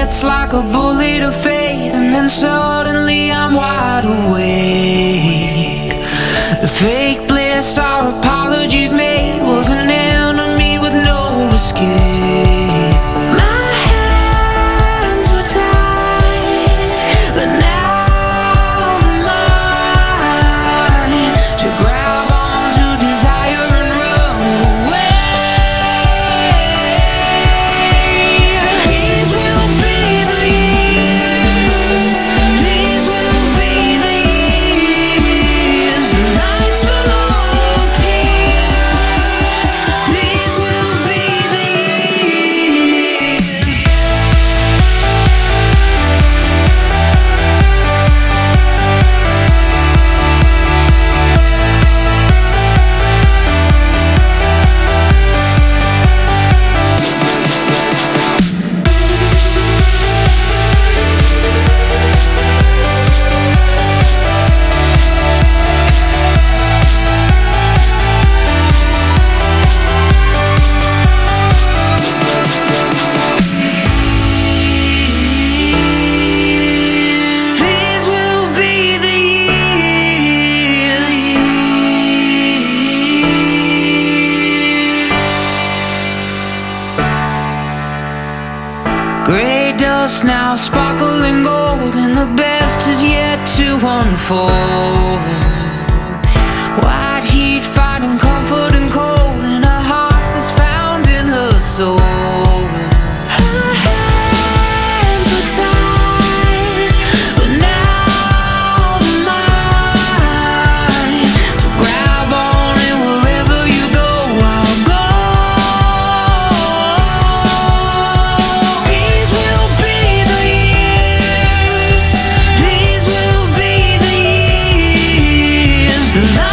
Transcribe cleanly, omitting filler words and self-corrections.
It's like a bullet of faith, and then suddenly I'm wide awake. The fake bliss our apologies made was an enemy with no escape. My hands were tied, but now they're mine to grab onto desire and run away. These will be the years. These will be the years. The nights will all appear. These will be the years. These will be the years. Gray dust now sparkling gold, and the best is yet to unfold. White heat fighting comfort and cold, and her heart was found in her soul. Her hands were tied, but now they're mine. So grab on, and wherever you go, I'll go. These will be the years. These will be the years. The